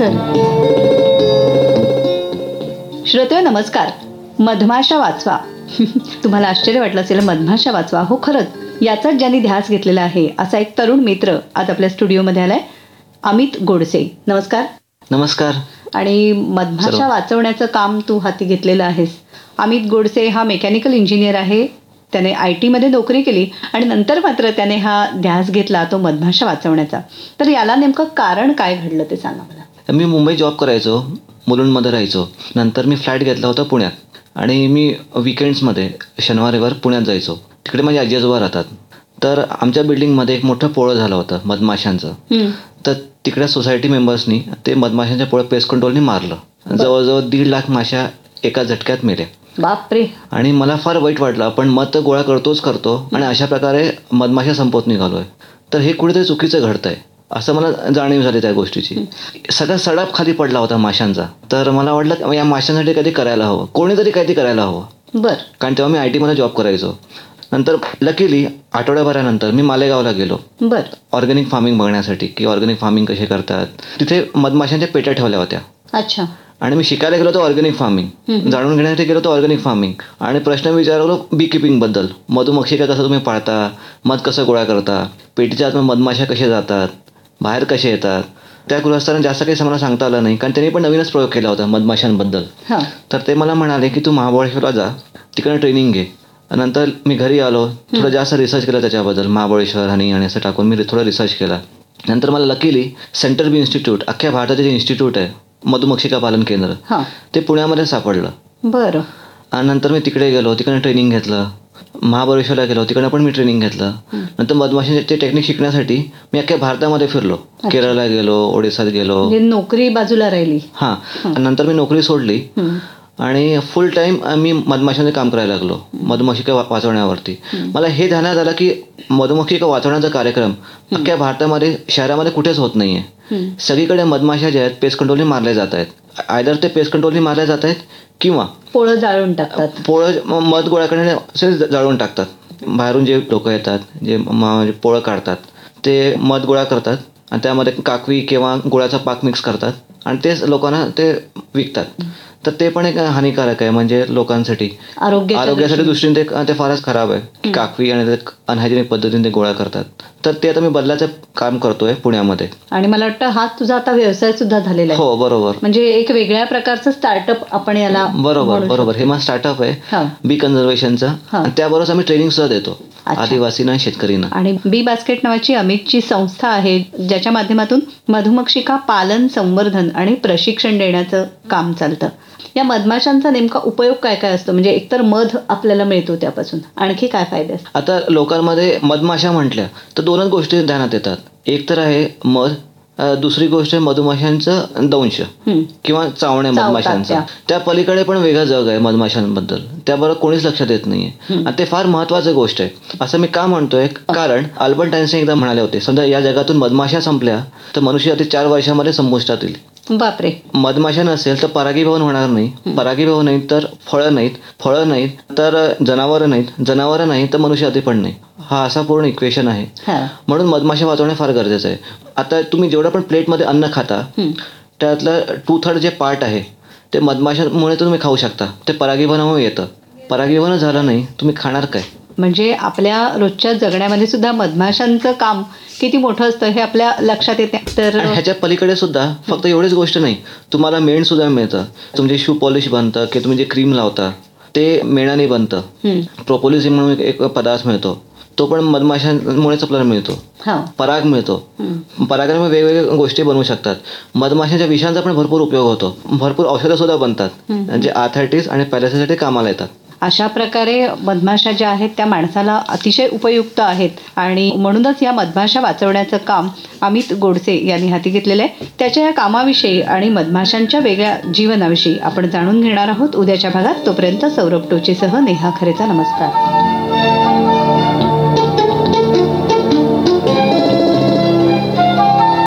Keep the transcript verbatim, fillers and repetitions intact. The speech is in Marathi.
श्रोते नमस्कार. मधमाशा वाचवा. तुम्हाला आश्चर्य वाटलं असेल, मधमाशा वाचवा. हो, खरंच याचाच ज्यांनी ध्यास घेतलेला आहे असा एक तरुण मित्र आज आपल्या स्टुडिओमध्ये आलाय, अमित गोडसे. नमस्कार. नमस्कार. आणि मधमाशा वाचवण्याचं काम तू हाती घेतलेलं आहेस. अमित गोडसे हा मेकॅनिकल इंजिनियर आहे. त्याने आय टीमध्ये नोकरी केली आणि नंतर मात्र त्याने हा ध्यास घेतला तो मधमाशा वाचवण्याचा. तर याला नेमकं कारण काय घडलं ते सांगा मला. मी मुंबई जॉब करायचो, मुलुंडमध्ये राहायचो. नंतर मी फ्लॅट घेतला होता पुण्यात आणि मी विकेंड्समध्ये शनिवार रविवार पुण्यात जायचो. तिकडे माझे आजी आजोबा राहतात. तर आमच्या बिल्डिंगमध्ये एक मोठं पोळं झालं होतं मधमाशांचं. तर तिकडे सोसायटी मेंबर्सनी ते मधमाशांच्या पोळं पेस्ट कंट्रोलनी मारलं. जवळजवळ दीड लाख माशा एका झटक्यात मेल्या. बापरे. आणि मला फार वाईट वाटलं. पण मध तर गोळा करतोच करतो आणि अशा प्रकारे मधमाशा संपवत निघालोय. तर हे कुठेतरी चुकीचं घडतंय असं मला जाणीव झाली त्या गोष्टीची. सगळा सडाप खाली पडला होता माशांचा. तर मला वाटलं या माशांसाठी काहीतरी करायला हवं, कोणीतरी काहीतरी करायला हवं. बरं. कारण तेव्हा मी आय टीमध्ये जॉब करायचो. नंतर लकीली आठवड्याभरानंतर मी मालेगावला गेलो. बरं. ऑर्गॅनिक फार्मिंग बघण्यासाठी की ऑर्गॅनिक फार्मिंग कसे करतात. तिथे मधमाशांच्या पेट्या ठेवल्या होत्या. अच्छा. आणि मी शिकायला गेलो होतो ऑर्गॅनिक फार्मिंग, जाणून घेण्यासाठी गेलो होतो ऑर्गॅनिक फार्मिंग. आणि प्रश्न विचारलो बी किपिंगबद्दल. मधुमक्षिका कसं तुम्ही पाळता, मध कसं गोळा करता, पेटीच्या आतमध्ये मधमाशा कसे जातात, बाहेर कसे येतात. त्या गृहस्थांना जास्त काही मला सांगता आलं नाही, कारण त्यांनी पण नवीनच प्रयोग केला होता मधमाशांबद्दल. तर ते मला म्हणाले की तू महाबळेश्वरला जा, तिकडे ट्रेनिंग घे. नंतर मी घरी आलो, थोडं जास्त रिसर्च केला त्याच्याबद्दल, महाबळेश्वर आणि आणि असं टाकून मी थोडं रिसर्च केला. नंतर मला लकीली सेंटर बी इन्स्टिट्यूट, अख्ख्या भारताचे जे इन्स्टिट्यूट आहे मधुमक्षिका पालन केंद्र, ते पुण्यामध्ये सापडलं. बरं. आणि नंतर मी तिकडे गेलो, तिकडे ट्रेनिंग घेतलं. महाबळेश्वरला गेलो, तिकडे पण मी ट्रेनिंग घेतलं. नंतर मधमाशांचे टेक्निक शिकण्यासाठी मी अख्ख्या भारतामध्ये फिरलो. केरळला गेलो, ओडिसात गेलो. नोकरी बाजूला राहिली. हां. नंतर मी नोकरी सोडली आणि फुल टाईम मी मधमाशांचे काम करायला लागलो, मधुमक्षिका वाचवण्यावरती. मला हे ध्यानात आलं की मधुमक्षिका वाचवण्याचा कार्यक्रम अख्ख्या भारतामध्ये शहरामध्ये कुठेच होत नाहीये. सगळीकडे मधमाशा ज्या आहेत पेस्ट कंट्रोलनी मारल्या जात आहेत. आयदर ते पेस्ट कंट्रोलनी मारल्या जात आहेत किंवा पोळं जाळून टाकतात. पोळं मध गोळा करण्याचे जाळून टाकतात. बाहेरून जे लोक येतात, जे म्हणजे पोळं काढतात, ते मध गोळा करतात आणि त्यामध्ये काकवी किंवा गुळाचा पाक मिक्स करतात आणि तेच लोकांना ते विकतात. तर ते पण एक हानिकारक आहे, म्हणजे लोकांसाठी आरोग्यासाठी दृष्टीने ते ते फारच खराब आहे की काकवी आणि ते अनहायजेनिक पद्धतीने ते गोळा करतात. तर ते आता मी बदलाचं काम करतोय पुण्यामध्ये. आणि मला वाटतं हा तुझा आता व्यवसाय सुद्धा झालेला आहे. हो, बरोबर. म्हणजे एक वेगळ्या प्रकारचं स्टार्टअप आपण याला. बरोबर बरोबर हे माझं स्टार्टअप आहे बी कन्झर्वेशनचं. त्याबरोबर आम्ही ट्रेनिंग सुद्धा देतो आदिवासींना, शेतकरींना. आणि बी बास्केट नावाची अमितची संस्था आहे, ज्याच्या माध्यमातून मधुमक्षिका पालन, संवर्धन आणि प्रशिक्षण देण्याचं काम चालतं. या मधमाशांचा नेमका उपयोग काय काय असतो? म्हणजे एकतर मध आपल्याला मिळतो, त्यापासून आणखी काय फायदे असतात? आता लोकांमध्ये मधमाशा म्हटल्या तर दोनच गोष्टी ध्यानात येतात. एक तर आहे मध, दुसरी गोष्ट आहे मधुमाशांचं दंश किंवा चावण्या मधमाशांचा. त्या पलीकडे पण वेगळं जग आहे मधमाशांबद्दल, त्याबरोबर कोणीच लक्षात येत नाहीये. आणि ते फार महत्वाचं गोष्ट आहे असं मी का म्हणतोय, कारण अल्बर्ट आइन्स्टाईन एकदा म्हणाले होते, समजा या जगातून मधमाशा संपल्या तर मनुष्य अति चार वर्षामध्ये संपुष्टात येईल. बापरे. मधमाशा नसेल तर परागीभवन होणार नाही, परागीभवन नाही तर फळं नाहीत, फळं नाहीत तर जनावरं नाहीत, जनावरं नाही तर मनुष्य अति पण नाही. हा असा पूर्ण इक्वेशन आहे. म्हणून मधमाशा वाचवणे फार गरजेचं आहे. आता तुम्ही जेवढं पण प्लेटमध्ये अन्न खाता त्यातलं टू थर्ड जे पार्ट आहे ते मधमाशांमुळे तुम्ही खाऊ शकता. ते परागीभवनामुळे येतं. परागीभवन झालं नाही तुम्ही खाणार काय? म्हणजे आपल्या रोजच्या जगण्यामध्ये सुद्धा मधमाशांचं काम किती मोठं असतं हे आपल्या लक्षात येते. तर ह्याच्या पलीकडे सुद्धा फक्त एवढीच गोष्ट नाही, तुम्हाला मेण सुद्धा मिळतं. तुमचे शू पॉलिश बनतं की तुम्ही जे क्रीम लावता ते मेणाने बनतं. प्रोपोलिस म्हणून एक पदार्थ मिळतो, तो पण मधमाशांमुळेच आपल्याला मिळतो. पराग मिळतो. परागामुळे वेगवेगळ्या गोष्टी बनवू शकतात. मधमाशांच्या विषांचा पण भरपूर उपयोग होतो. भरपूर औषधं सुद्धा बनतात जे आर्थरायटिस आणि पॅरालिसिससाठी कामाला येतात. अशा प्रकारे मधमाशा ज्या आहेत त्या माणसाला अतिशय उपयुक्त आहेत आणि म्हणूनच या मधमाशा वाचवण्याचं काम अमित गोडसे यांनी हाती घेतलेलं आहे. त्याच्या या कामाविषयी आणि मधमाशांच्या वेगळ्या जीवनाविषयी आपण जाणून घेणार आहोत उद्याच्या भागात. तोपर्यंत सौरभ टोचेसह नेहा खरेचा नमस्कार.